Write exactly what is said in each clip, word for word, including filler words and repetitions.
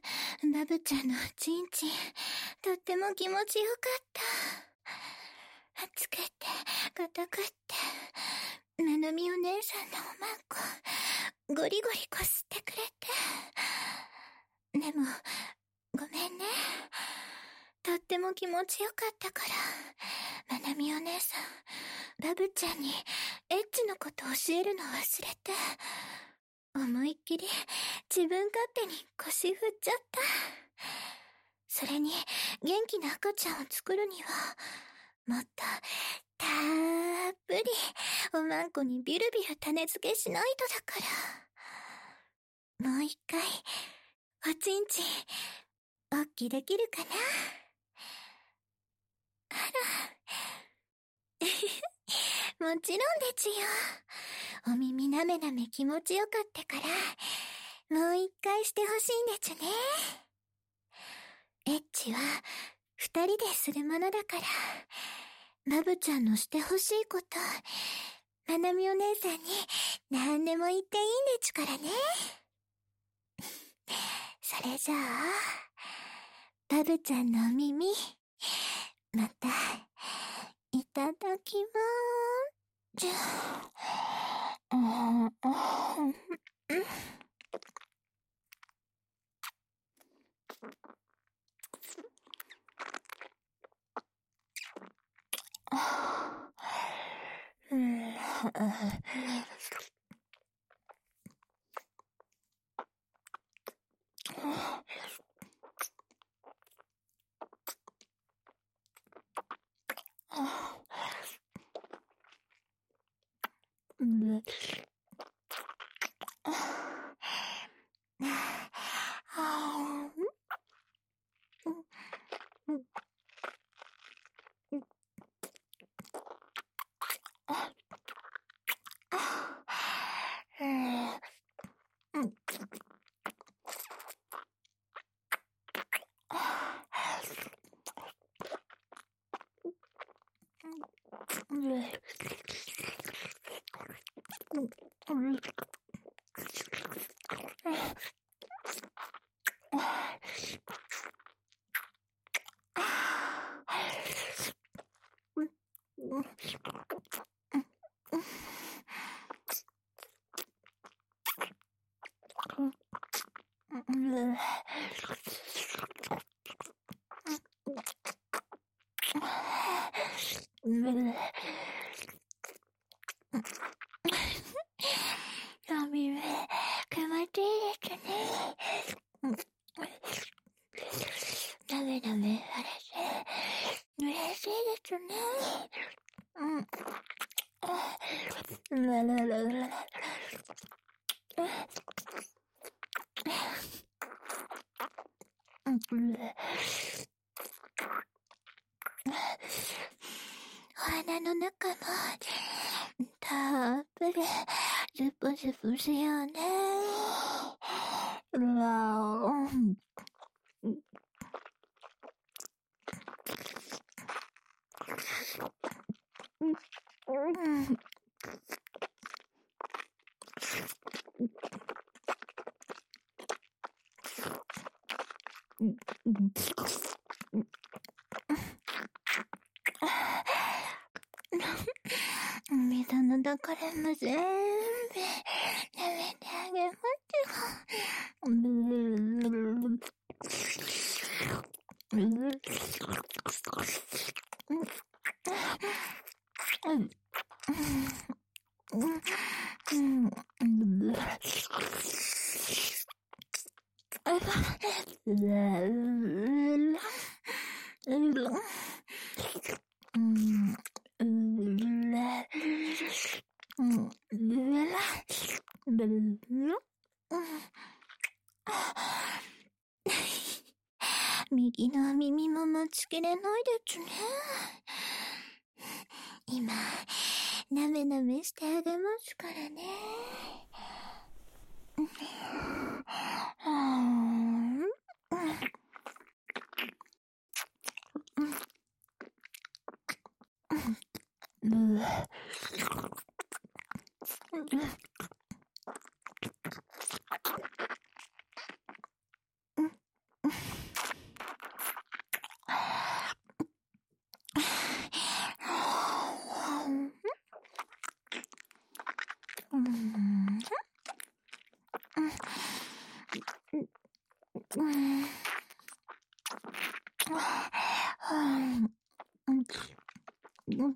バブちゃんのおちんちん、とっても気持ちよかった。熱くて、硬くって、ななみお姉さんのおまんこ、ゴリゴリこすってくれて。でも、ごめんね。とっても気持ちよかったから、ななみお姉さん、バブちゃんにエッチのこと教えるの忘れて、思いっきり自分勝手に腰振っちゃった。それに元気な赤ちゃんを作るには、もっとたっぷりおまんこにビュルビュル種付けしないとだから。もう一回、おちんちん、おっきできるかな。あら。もちろんでちよ。お耳なめなめ気持ちよかったから、もう一回してほしいんでちゅね。エッチは二人でするものだから、バブちゃんのしてほしいこと、ななみお姉さんに何でも言っていいんでちゅからね。それじゃあ、バブちゃんのお耳、また、いただきまーす。うん、うん、お耳、気持ちいいですね。なめなめされて、嬉しいですね。うん。ららららら。お花の中もたっぷりズプズプしようね。うわお。水の宝も全部舐めてあげ右の耳も待ちきれないでちゅね。今、なめなめしてあげますからね。 うんうん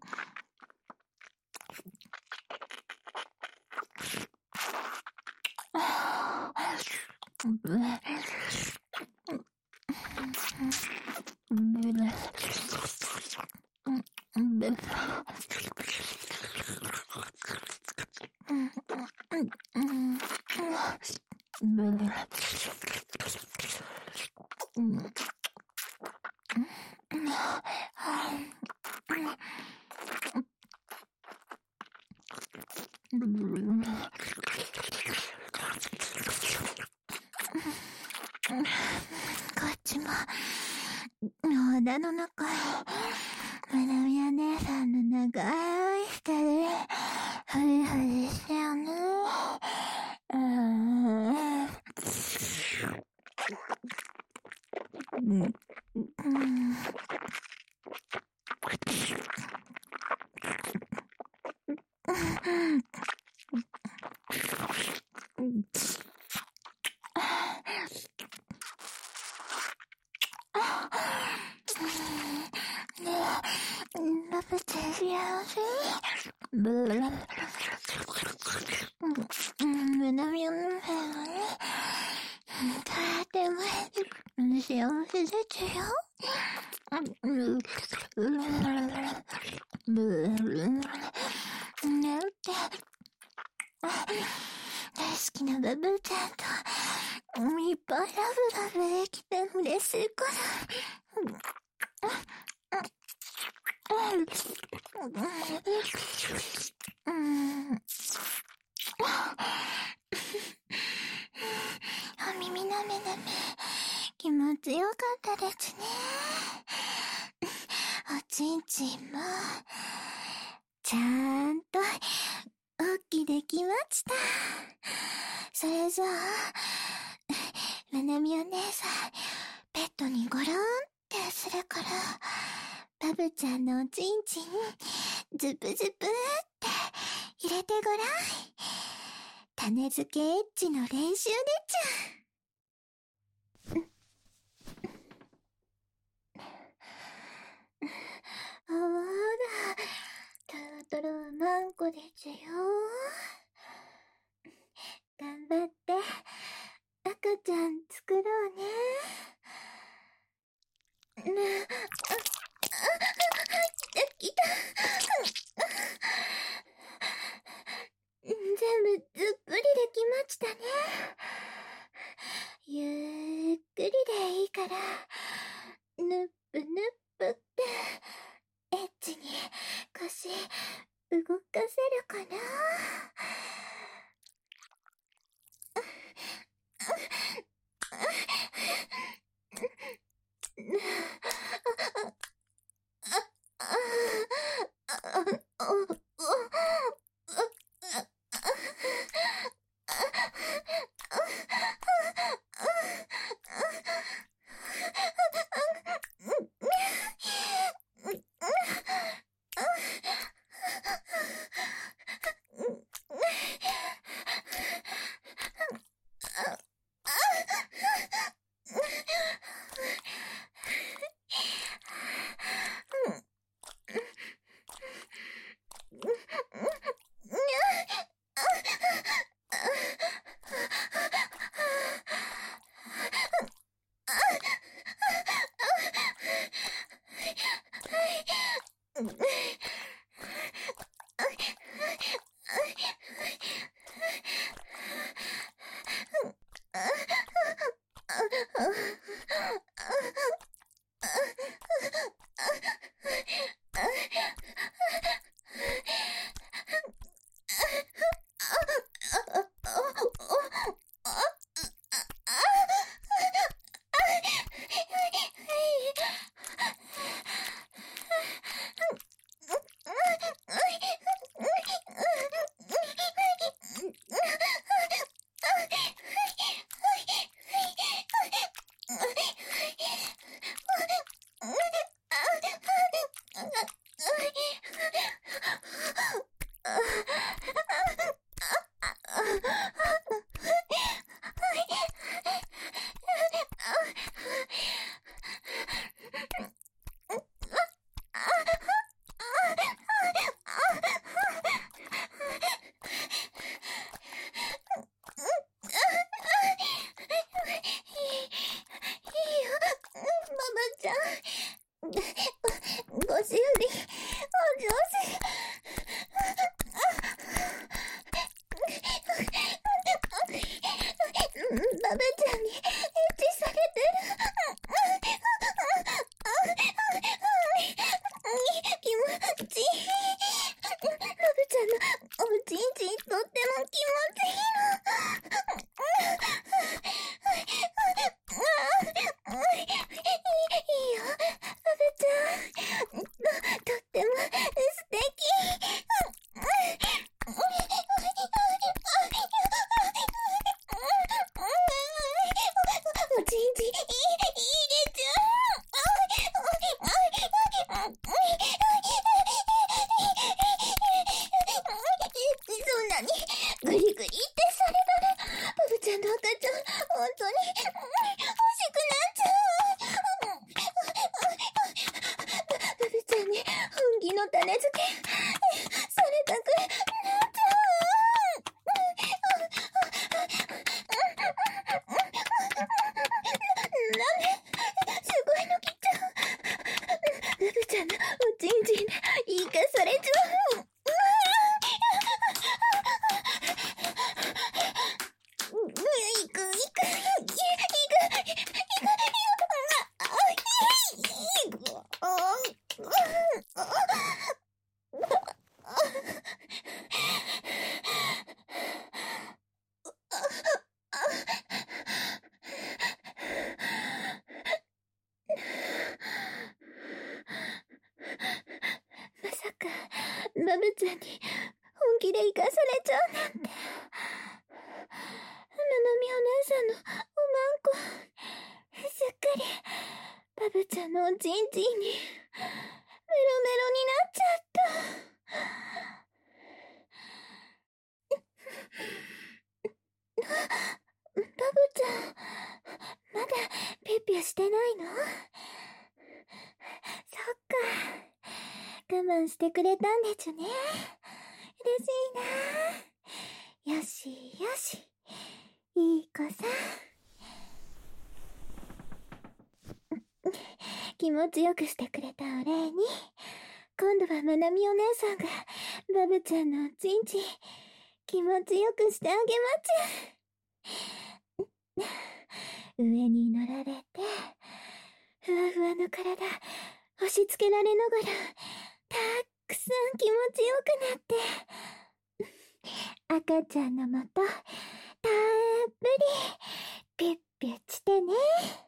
こっちも肌の中まなみや姉さんの長い舌でふりふりしてよね。うーんうんうんラブちゃん幸せブルブルうんめなみの姉さんがねとっても幸せですよ。なんて大好きなバブちゃんといっぱいラブラブできて嬉しいからうんお耳なめなめ気持ちよかったですね。おちんちんもちゃんとおっきできました。それじゃあまなみお姉さんペットにゴロンってするからバブちゃんのおちんちんズプズプって入れてごらん。種付けエッチの練習でちゅ。あわだトロトロマンコでちゅよ。頑張って赤ちゃん作ろうね。なあ、あ、あ、来た。全部ずっぷりできましたね。ゆっくりでいいからぬっぷぬっぷってエッチに腰動かせるかな。 ゃんの赤ちゃん、本当に、欲しくなっちゃう。バブちゃんに、本気の種付け、されたくなっちゃう。なんで、すごいの来ちゃう。バブちゃんのおちんちんで、生かされちゃう。まさか、バブちゃんに本気で生かされちゃうなんて。ななみお姉さんのおまんこ、すっかり、バブちゃんのおちんちんに、メロメロになっちゃった。バブちゃん、まだペッピャしてないの？そっか、我慢してくれたんでちゅね。嬉しいな。よしよし、いい子さん。気持ちよくしてくれたお礼に、今度はまなみお姉さんがバブちゃんのおちんちん気持ちよくしてあげまちゅ。上に乗られて、ふわふわの体押し付けられながら、たくさん気持ちよくなって、赤ちゃんのもとたっぷりピュッピュッしてね。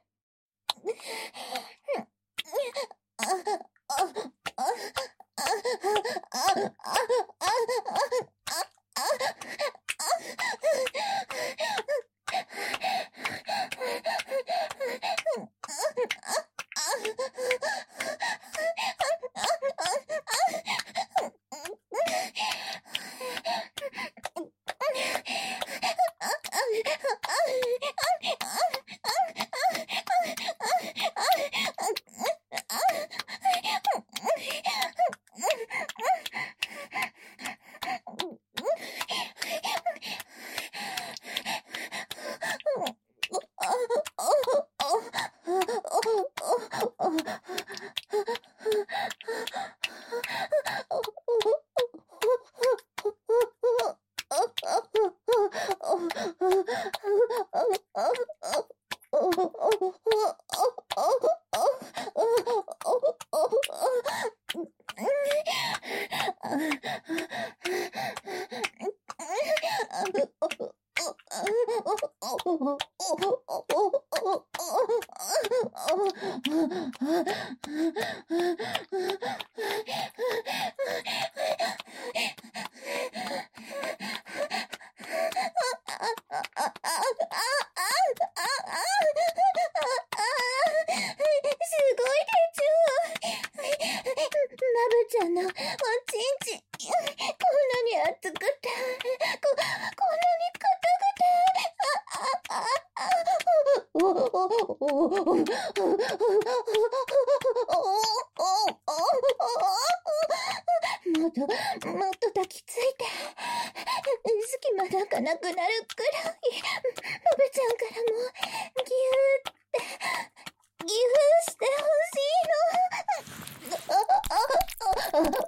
もっと、もっと抱きついて、隙間なんかなくなるくらい、バブちゃんからも、ぎゅーって、ぎゅーしてほしいの。すごい。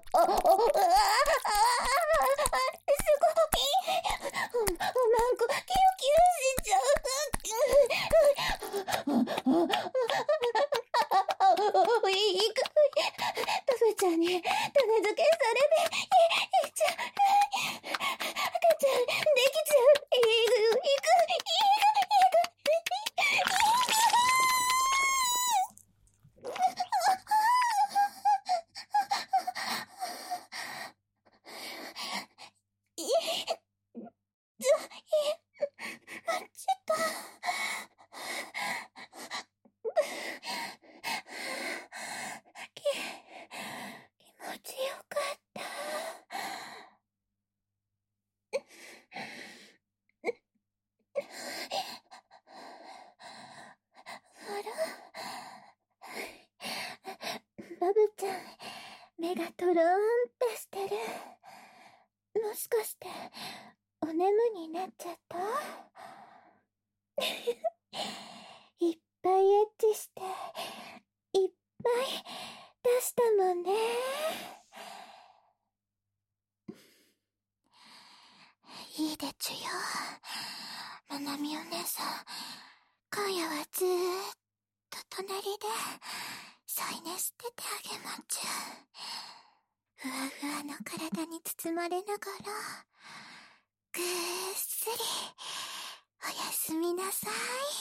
お、おまんこ、キュキュしちゃう。 目がトローンってしてる。もしかしてお眠になっちゃった？いっぱいエッチしていっぱい出したもんね。いいでちゅよ、まなみお姉さん。今夜はずーっと隣で添い寝しててあげまちゅ。ふわふわの体に包まれながらぐーっすりおやすみなさい。